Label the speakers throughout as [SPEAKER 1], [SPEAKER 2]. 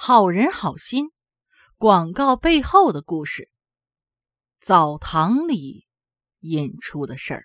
[SPEAKER 1] 好人好心，广告背后的故事，澡堂里引出的事儿。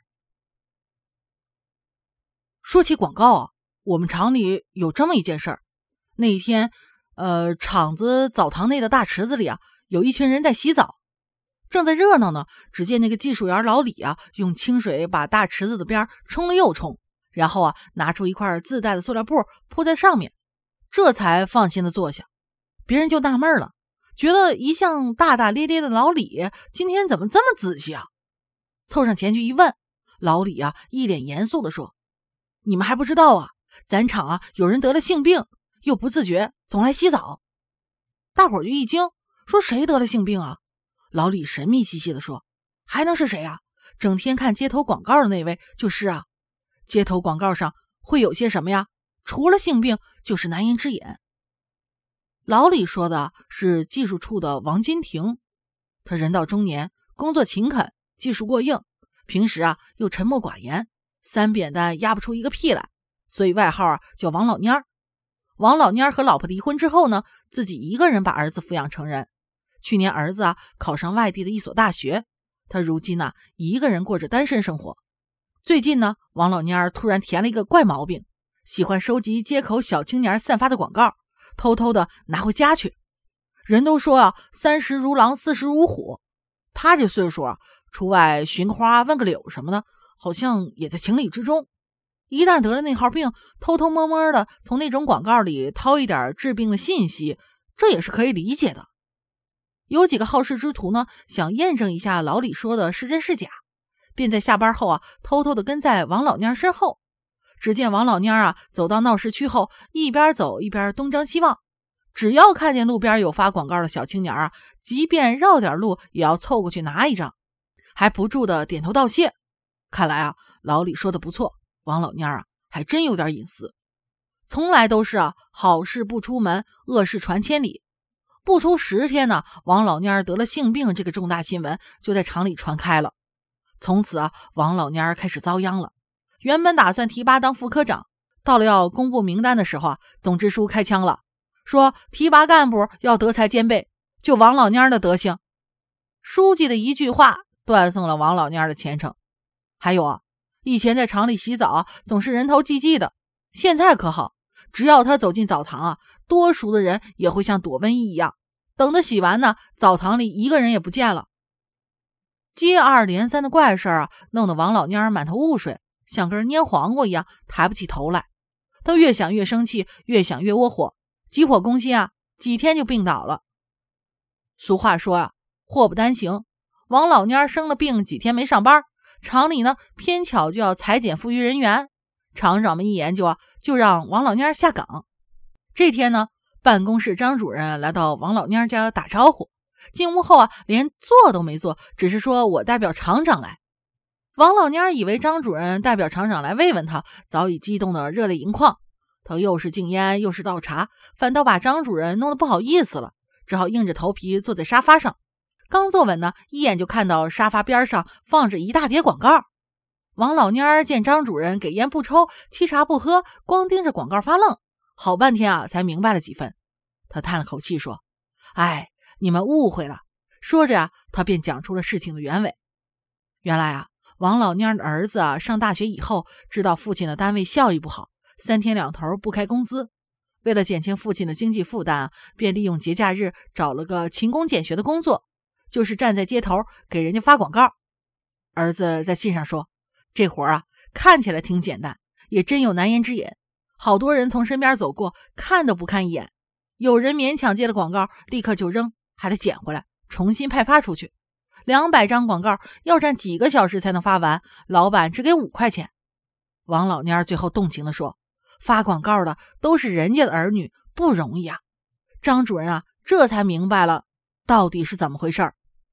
[SPEAKER 1] 说起广告啊，我们厂里有这么一件事儿。那一天，厂子澡堂内的大池子里啊，有一群人在洗澡，正在热闹呢。只见那个技术员老李啊，用清水把大池子的边冲了又冲，然后啊，拿出一块自带的塑料布铺在上面，这才放心的坐下。别人就纳闷了，觉得一向大大咧咧的老李今天怎么这么仔细啊？凑上前去一问，老李啊一脸严肃的说：“你们还不知道啊，咱厂啊有人得了性病，又不自觉总来洗澡。”大伙儿就一惊，说谁得了性病啊？老李神秘兮兮的说：“还能是谁啊？整天看街头广告的那位就是啊。街头广告上会有些什么呀？除了性病就是难言之隐。”老李说的是技术处的王金亭，他人到中年，工作勤恳，技术过硬，平时啊又沉默寡言，三扁担压不出一个屁来，所以外号啊叫王老蔫儿。王老蔫儿和老婆离婚之后呢，自己一个人把儿子抚养成人。去年儿子啊考上外地的一所大学，他如今呢一个人过着单身生活。最近呢，王老蔫儿突然填了一个怪毛病，喜欢收集街口小青年散发的广告，偷偷的拿回家去。人都说啊，30如狼，40如虎。他这岁数啊，出外寻个花问个柳什么的，好像也在情理之中。一旦得了那号病，偷偷摸摸的从那种广告里掏一点治病的信息，这也是可以理解的。有几个好事之徒呢，想验证一下老李说的是真是假，便在下班后啊，偷偷的跟在王老蔫身后。只见王老蔫啊走到闹市区后，一边走一边东张西望，只要看见路边有发广告的小青年啊，即便绕点路也要凑过去拿一张，还不住的点头道谢。看来啊，老李说的不错，王老蔫啊还真有点隐私。从来都是啊，好事不出门，恶事传千里。不出10天呢，王老蔫得了性病这个重大新闻就在厂里传开了。从此啊，王老蔫开始遭殃了。原本打算提拔当副科长，到了要公布名单的时候啊，总支书开枪了，说提拔干部要德才兼备，就王老蔫的德行。书记的一句话断送了王老蔫的前程。还有啊，以前在厂里洗澡啊，总是人头济济的，现在可好，只要他走进澡堂啊，多数的人也会像躲瘟疫一样，等他洗完呢，澡堂里一个人也不见了。接二连三的怪事啊，弄得王老蔫满头雾水，像根蔫黄瓜一样抬不起头来。他越想越生气，越想越窝火，急火攻心啊，几天就病倒了。俗话说啊，祸不单行，王老蔫生了病，几天没上班，厂里呢偏巧就要裁减富余人员，厂长们一研究啊，就让王老蔫下岗。这天呢，办公室张主任来到王老蔫家打招呼，进屋后啊，连坐都没坐，只是说我代表厂长来。王老蔫以为张主任代表厂长来慰问他，早已激动的热泪盈眶。他又是敬烟又是倒茶，反倒把张主任弄得不好意思了，只好硬着头皮坐在沙发上。刚坐稳呢，一眼就看到沙发边上放着一大叠广告。王老蔫见张主任给烟不抽，沏茶不喝，光盯着广告发愣，好半天啊才明白了几分。他叹了口气说：“哎，你们误会了。”说着啊，他便讲出了事情的原委。原来啊，王老蔫的儿子啊上大学以后，知道父亲的单位效益不好，3天2头不开工资。为了减轻父亲的经济负担啊，便利用节假日找了个勤工俭学的工作，就是站在街头给人家发广告。儿子在信上说，这活啊看起来挺简单，也真有难言之隐。好多人从身边走过，看都不看一眼。有人勉强接了广告，立刻就扔，还得捡回来重新派发出去。200张广告要站几个小时才能发完，老板只给5块钱。王老蔫最后动情地说，发广告的都是人家的儿女，不容易啊。张主任啊这才明白了到底是怎么回事。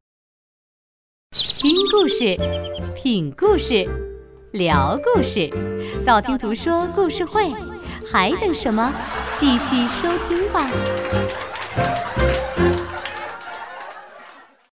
[SPEAKER 2] 听故事，品故事，聊故事，道听途说故事会，还等什么？继续收听吧。